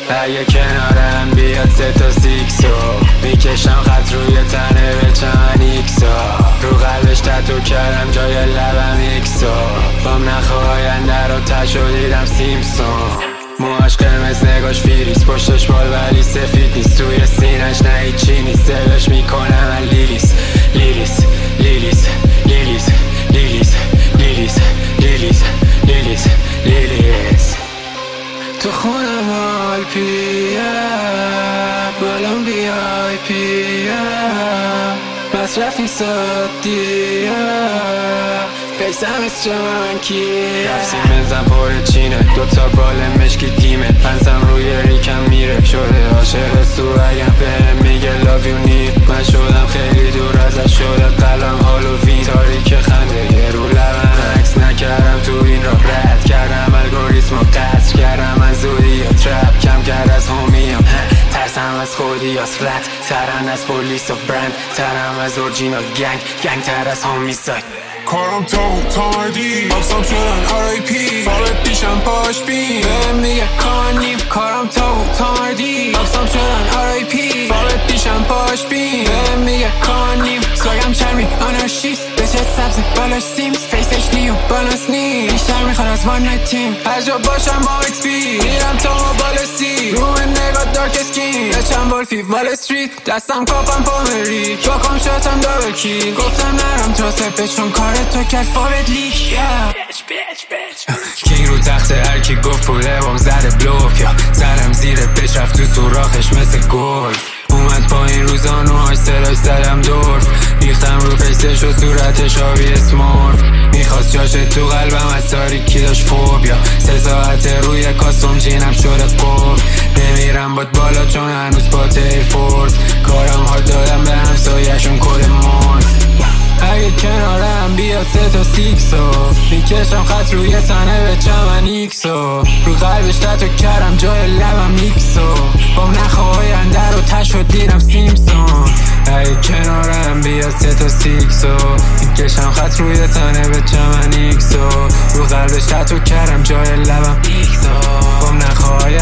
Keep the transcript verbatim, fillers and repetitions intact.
اگه کنارم بیاد سه تا سیکسو میکشم خط روی تنه به چمن ایکسا رو قلبش تتو کردم جای لبم ایکسا بام نخواینده رو تشو دیدم سیمسون موهاش قرمز نگاش فیریس پشتش بال ولی سفید نیست توی سینش نه هیچی نیست دلش میکنم من لیلیس لیلیس لیلیس لیلیس لیلیس لیلیس لیلیس لیلیس لیلیس تو خونم حال پیه بالام وی آی پیه مصرفی سادیه قیسم از جانکیه رفسی مزم پر چینه دوتا بال مشکی تیمه پنسم روی ریکم میره شده عاشق سوگم بهم میگه love you need من شدم خیلی دور ازش شده قلم هالووین تاریک خنده یه رو لبم عکس نکردم تو این راه رد کردم الگوریتم و قطع کردم از زودی یا ترپ کم کرد از هومیم ترسم از خودی از رد ترن از پولیس و برند ترم از اورجینال گنگ گنگ تر از هومیساید کارم تا تایدی بابسام شدن آر آی پی فالت پیشم پاش بین بهم میگه کانیم کارم تا تایدی بابسام شدن آر آی پی فالت پیشم پاش بین بهم میگه کانیم سوگم چرمی آنارشیست به چه سبز بالاش سیمز فیسش نیو بالانس نی بیشتر میخواد از وان نایت تیم هر جا باشم با ایکس پی میرم تا ما بالسی روح نگاه دارک اسکین بچم ولفی وال استریت دستم کاپم پامری چاکم شاتم دابل کی گفتم نرم تا سپه چون کار تو کرد فاوت لیک کینگ رو تخت هرکی گفت بوده بام زده بلوف یا سرم زیر پیش رفت تو سوراخش مثل گلف اومد با این روزانو های سراش زدم دورف ریختم رو فیسش و صورتش آبی اسمورف میخواست جاشه تو قلبم از تاریکی داشت فوبیا سه ساعت روی کاستوم جینم شده قفل نمیرم باد بالا چون هنوز پات ایر فورس کارم ها دادم به همسایشون کل مورس اگه کنارم بیاد سه تا سیکسو میکشم خط روی تنه به چمن ایکسو رو قلبش تتو کردم جای لبم ایکسو بام نخواینده رو تشو دیدم سیمسون اگه کنارم بیاد سه تا سیکسو میکشم خط روی تنه به چمن ایکسو رو قلبش تتو کردم جای لبم ایکسو بام نخواینده